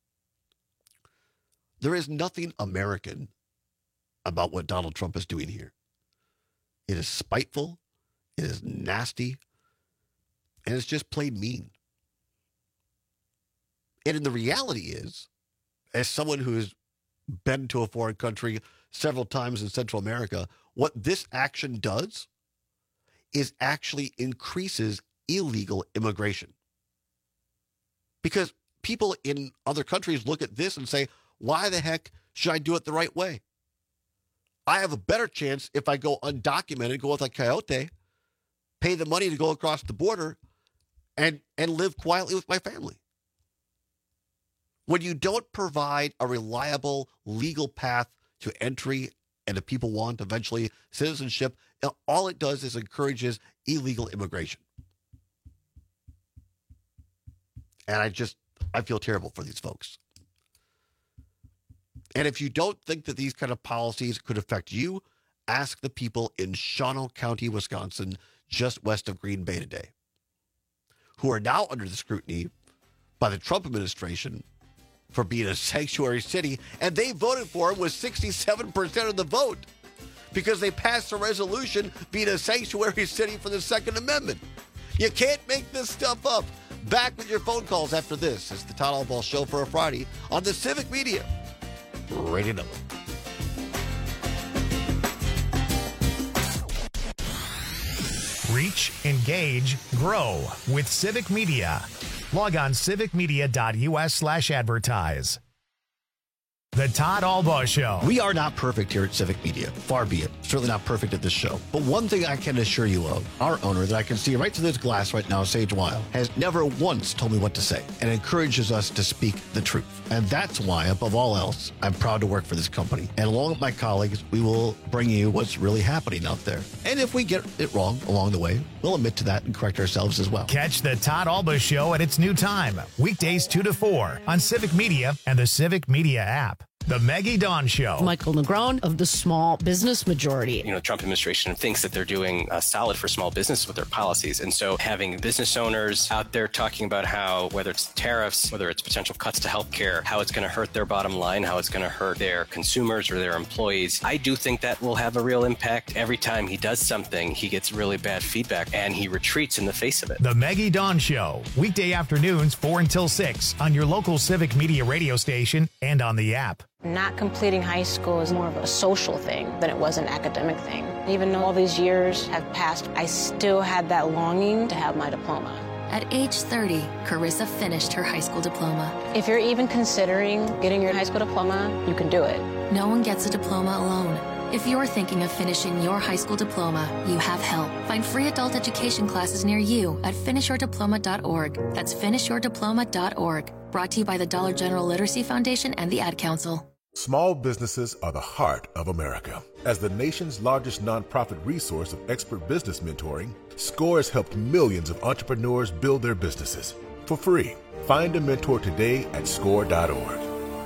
There is nothing American about what Donald Trump is doing here. It is spiteful, it is nasty, and it's just plain mean. And the reality is, as someone who has been to a foreign country several times in Central America, what this action does is actually increases illegal immigration. Because people in other countries look at this and say, why the heck should I do it the right way? I have a better chance if I go undocumented, go with a coyote, pay the money to go across the border, and, and live quietly with my family. When you don't provide a reliable legal path to entry and if people want eventually citizenship, all it does is encourages illegal immigration. And I just, I feel terrible for these folks. And if you don't think that these kind of policies could affect you, ask the people in Shawano County, Wisconsin, just west of Green Bay today, who are now under the scrutiny by the Trump administration for being a sanctuary city, and they voted for him with sixty-seven percent of the vote because they passed a resolution being a sanctuary city for the Second Amendment. You can't make this stuff up. Back with your phone calls after this. It's the Todd Albaugh Show for a Friday on the Civic Media Radio Network. Reach, engage, grow with Civic Media. Log on civicmedia.us slash advertise. The Todd Albaugh Show. We are not perfect here at Civic Media. Far be it. Certainly not perfect at this show. But one thing I can assure you of, our owner that I can see right through this glass right now, Sage Weil, has never once told me what to say and encourages us to speak the truth. And that's why, above all else, I'm proud to work for this company. And along with my colleagues, we will bring you what's really happening out there. And if we get it wrong along the way, we'll admit to that and correct ourselves as well. Catch the Todd Albaugh Show at its new time, weekdays two to four on Civic Media and the Civic Media app. The Maggie Dawn Show. Michael Negron of the Small Business Majority. You know, the Trump administration thinks that they're doing uh, solid for small business with their policies. And so having business owners out there talking about how, whether it's tariffs, whether it's potential cuts to healthcare, how it's going to hurt their bottom line, how it's going to hurt their consumers or their employees, I do think that will have a real impact. Every time he does something, he gets really bad feedback and he retreats in the face of it. The Maggie Dawn Show, weekday afternoons four until six on your local Civic Media radio station and on the app. Not completing high school is more of a social thing than it was an academic thing. Even though all these years have passed, I still had that longing to have my diploma. At age thirty, Carissa finished her high school diploma. If you're even considering getting your high school diploma, you can do it. No one gets a diploma alone. If you're thinking of finishing your high school diploma, you have help. Find free adult education classes near you at finish your diploma dot org. That's finish your diploma dot org. Brought to you by the Dollar General Literacy Foundation and the Ad Council. Small businesses are the heart of America. As the nation's largest nonprofit resource of expert business mentoring, SCORE has helped millions of entrepreneurs build their businesses for free. Find a mentor today at score dot org.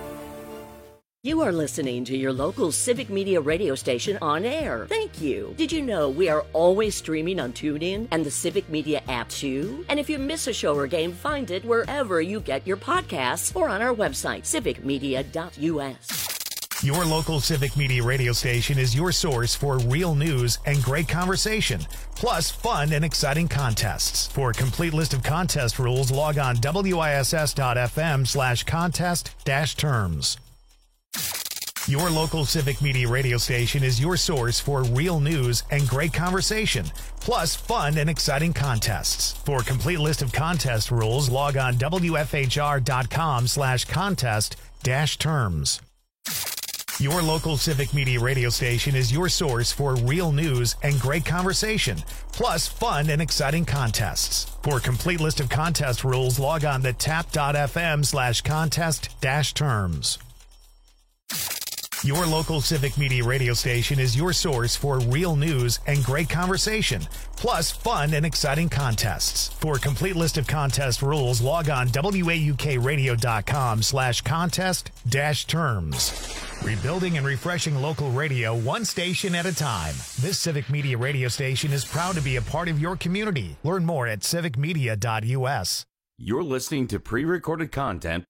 You are listening to your local Civic Media radio station on air. Thank you. Did you know we are always streaming on TuneIn and the Civic Media app too? And if you miss a show or game, find it wherever you get your podcasts or on our website, civic media dot u s. Your local Civic Media radio station is your source for real news and great conversation, plus fun and exciting contests. For a complete list of contest rules, log on wiss.fm slash contest dash terms. Your local Civic Media radio station is your source for real news and great conversation, plus fun and exciting contests. For a complete list of contest rules, log on wfhr.com slash contest dash terms. Your local Civic Media radio station is your source for real news and great conversation, plus fun and exciting contests. For a complete list of contest rules, log on to tap.fm slash contest dash terms. Your local Civic Media radio station is your source for real news and great conversation, plus fun and exciting contests. For a complete list of contest rules, log on waukradio.com slash contest dash terms. Rebuilding and refreshing local radio one station at a time. This Civic Media radio station is proud to be a part of your community. Learn more at civic media dot u s. You're listening to pre-recorded content.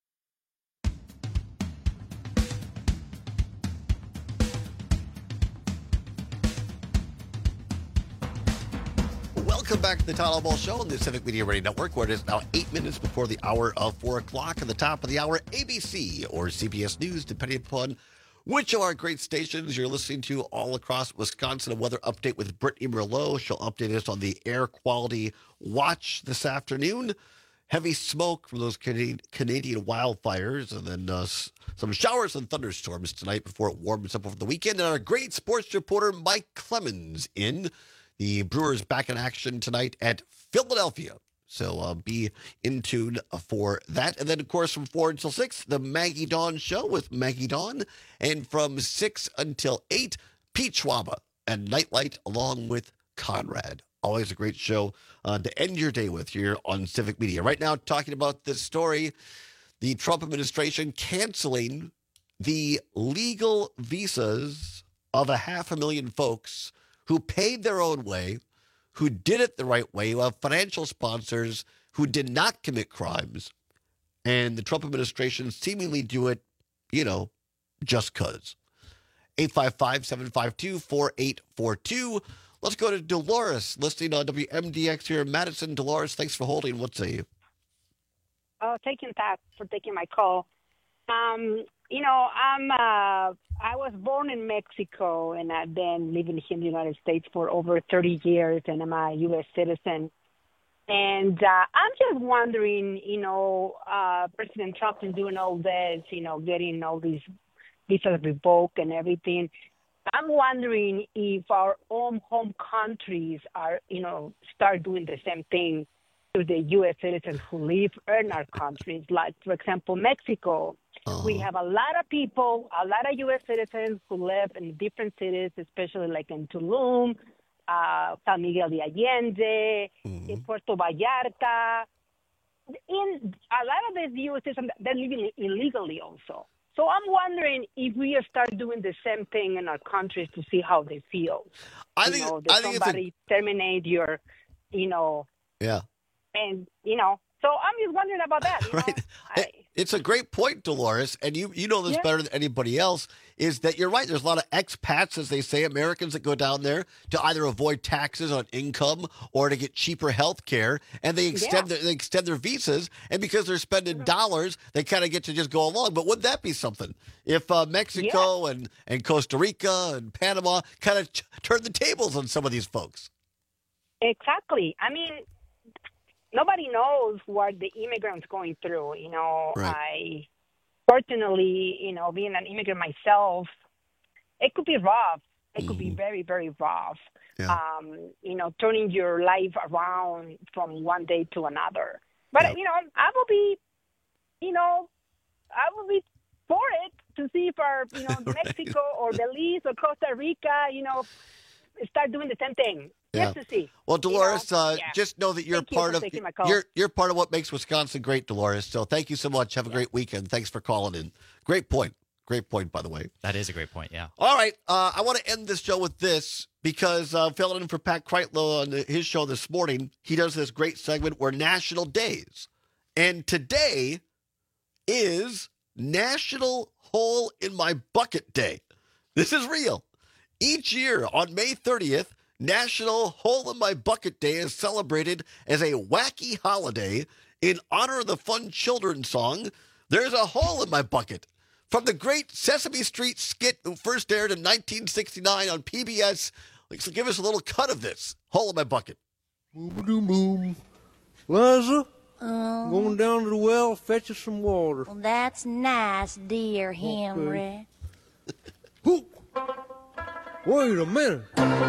Welcome back to the Todd Ball Show on the Civic Media Radio Network, where it is now eight minutes before the hour of four o'clock. At the top of the hour, A B C or C B S News, depending upon which of our great stations you're listening to all across Wisconsin. A weather update with Brittany Merlot. She'll update us on the air quality watch this afternoon. Heavy smoke from those Canadian wildfires, and then uh, some showers and thunderstorms tonight before it warms up over the weekend. And our great sports reporter, Mike Clemens, in. The Brewers back in action tonight at Philadelphia. So uh, be in tune for that. And then, of course, from four until six, the Maggie Dawn Show with Maggie Dawn. And from six until eight, Pete Schwaba and Nightlight along with Conrad. Always a great show uh, to end your day with here on Civic Media. Right now, talking about this story, the Trump administration canceling the legal visas of a half a million folks who paid their own way, who did it the right way, who have financial sponsors who did not commit crimes. And the Trump administration seemingly do it, you know, just because. eight five five, seven five two, four eight four two. Let's go to Dolores, listening on W M D X here in Madison. Dolores, thanks for holding. What say you? Oh, thank you, Pat, for taking my call. Um, you know, I'm. Uh, I was born in Mexico, and I've been living here in the United States for over thirty years, and I'm a U S citizen. And uh, I'm just wondering, you know, uh, President Trump is doing all this, you know, getting all these visas revoked and everything. I'm wondering if our own home countries are, you know, start doing the same thing to the U S citizens who live in our countries. Like, for example, Mexico. Uh-huh. We have a lot of people, a lot of U S citizens who live in different cities, especially like in Tulum, uh, San Miguel de Allende, mm-hmm. in Puerto Vallarta. In a lot of these U S citizens, they're living illegally also. So I'm wondering if we start doing the same thing in our countries to see how they feel. I you think, know, that I think somebody it's a... terminate your, you know, yeah, and you know. So I'm just wondering about that. You right. know? I, it's a great point, Dolores, and you you know this yeah. better than anybody else, is that you're right. There's a lot of expats, as they say, Americans that go down there to either avoid taxes on income or to get cheaper health care, and they extend, yeah. their, they extend their visas, and because they're spending dollars, they kind of get to just go along. But wouldn't that be something? If uh, Mexico yeah. and, and Costa Rica and Panama kind of ch- turn the tables on some of these folks. Exactly. I mean, nobody knows what the immigrants going through. You know, right. I fortunately, you know, being an immigrant myself, it could be rough. It could mm-hmm. be very, very rough. Yeah. Um, you know, turning your life around from one day to another. But yeah. you know, I will be, you know, I will be for it to see if our, you know, right. Mexico or Belize or Costa Rica, you know, start doing the same thing. Yeah. Just to see. Well, Dolores, you know? uh, yeah. just know that you're Thank part you of for taking my call. you're you're part of what makes Wisconsin great, Dolores. So thank you so much. Have a yeah. great weekend. Thanks for calling in. Great point. Great point, by the way. That is a great point. Yeah. All right. Uh, I want to end this show with this because uh, filling in for Pat Kreitlow on his show this morning, he does this great segment where National Days, and today is National Hole in My Bucket Day. This is real. Each year on May thirtieth, National Hole in My Bucket Day is celebrated as a wacky holiday in honor of the fun children's song, There's a Hole in My Bucket, from the great Sesame Street skit that first aired in nineteen sixty-nine on P B S. So give us a little cut of this, Hole in My Bucket. Boom, boom. Liza, Um, going down to the well, fetch us some water. well, that's nice, dear Henry. Okay. Wait a minute.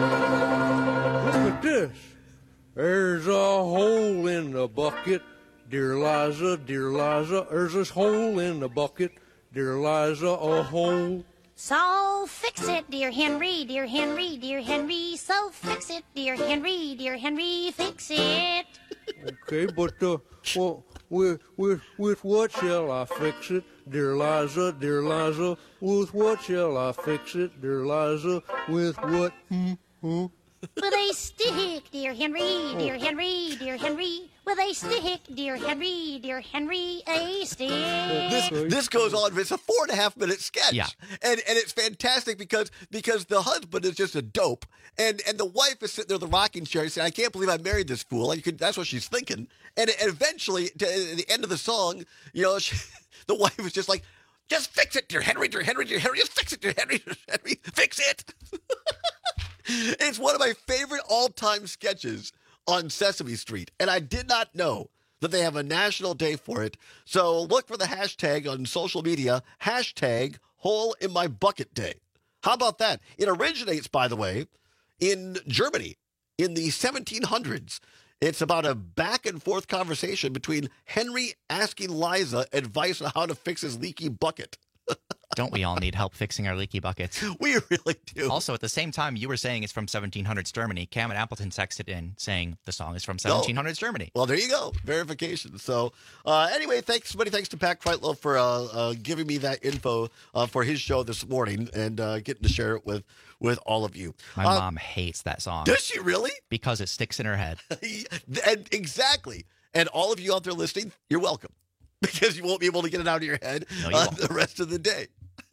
Look at this. There's a hole in the bucket, dear Liza, dear Liza. There's this hole in the bucket, dear Liza, a hole. So fix it, dear Henry, dear Henry, dear Henry. So fix it, dear Henry, dear Henry. Fix it. Okay, but uh, well, with, with, with what shall I fix it, dear Liza, dear Liza? With what shall I fix it, dear Liza? With what? Hmm, hmm? With a stick, dear Henry, dear Henry, dear Henry. with a stick. Dear Henry, dear Henry, a stick. This this goes on. It's a four and a half minute sketch. Yeah. And and it's fantastic because because the husband is just a dope, and and the wife is sitting there in the rocking chair saying, "I can't believe I married this fool." Like you could, that's what she's thinking. And, and eventually, to, at the end of the song, you know, she, the wife is just like, "Just fix it, dear Henry, dear Henry, dear Henry, just fix it, dear Henry, dear Henry, fix it." It's one of my favorite all-time sketches on Sesame Street, and I did not know that they have a national day for it. So look for the hashtag on social media, hashtag Hole in My Bucket Day. How about that? It originates, by the way, in Germany in the seventeen hundreds. It's about a back and forth conversation between Henry asking Liza advice on how to fix his leaky bucket. Don't we all need help fixing our leaky buckets? We really do. Also, at the same time, you were saying it's from seventeen hundreds Germany. Cam and Appleton texted in saying the song is from seventeen hundreds Germany. Well, there you go. Verification. So, uh, anyway, thanks, many thanks to Pat Kreitlow for uh, uh, giving me that info uh, for his show this morning and uh, getting to share it with, with all of you. My uh, mom hates that song. Does she really? Because it sticks in her head. And exactly. And all of you out there listening, you're welcome. Because you won't be able to get it out of your head No, you uh, won't. the rest of the day.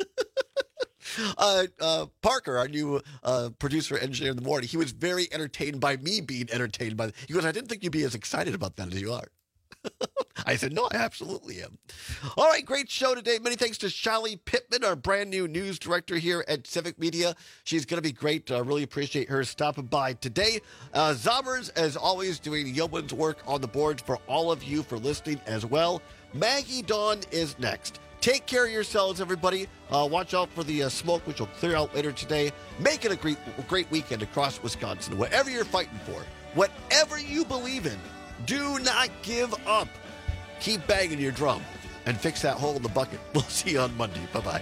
uh, uh, Parker, our new uh, producer, engineer in the morning, he was very entertained by me being entertained by. He goes, "I didn't think you'd be as excited about that as you are." I said, "No, I absolutely am." All right, great show today. Many thanks to Shali Pittman, our brand new news director here at Civic Media. She's going to be great. I uh, really appreciate her stopping by today. Uh, Zommers, as always, doing yeoman's work on the boards for all of you for listening as well. Maggie Dawn is next. Take care of yourselves, everybody. Uh, watch out for the uh, smoke, which will clear out later today. Make it a great, great weekend across Wisconsin. Whatever you're fighting for, whatever you believe in, do not give up. Keep banging your drum and fix that hole in the bucket. We'll see you on Monday. Bye-bye.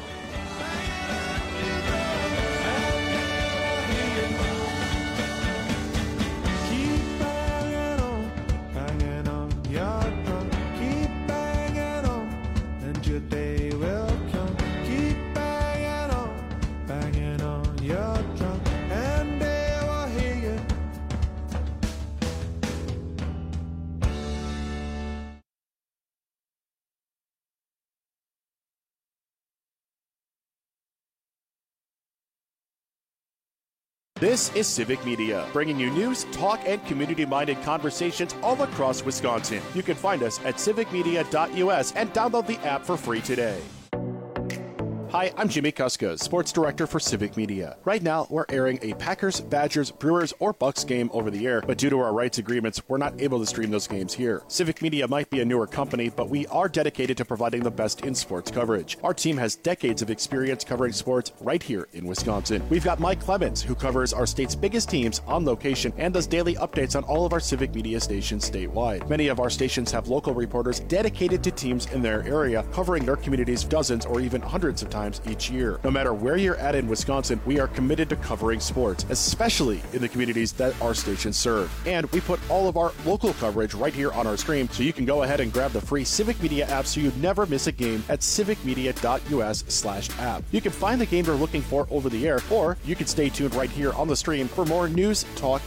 This is Civic Media, bringing you news, talk, and community-minded conversations all across Wisconsin. You can find us at civic media dot U S and download the app for free today. Hi, I'm Jimmy Kuska, Sports Director for Civic Media. Right now, we're airing a Packers, Badgers, Brewers, or Bucks game over the air, but due to our rights agreements, we're not able to stream those games here. Civic Media might be a newer company, but we are dedicated to providing the best in sports coverage. Our team has decades of experience covering sports right here in Wisconsin. We've got Mike Clemens, who covers our state's biggest teams on location and does daily updates on all of our Civic Media stations statewide. Many of our stations have local reporters dedicated to teams in their area, covering their communities dozens or even hundreds of times each year. No matter where you're at in Wisconsin, we are committed to covering sports, especially in the communities that our stations serve. And we put all of our local coverage right here on our stream, so you can go ahead and grab the free Civic Media app so you never miss a game at civic media dot U S slash app. You can find the game you're looking for over the air, or you can stay tuned right here on the stream for more news, talk,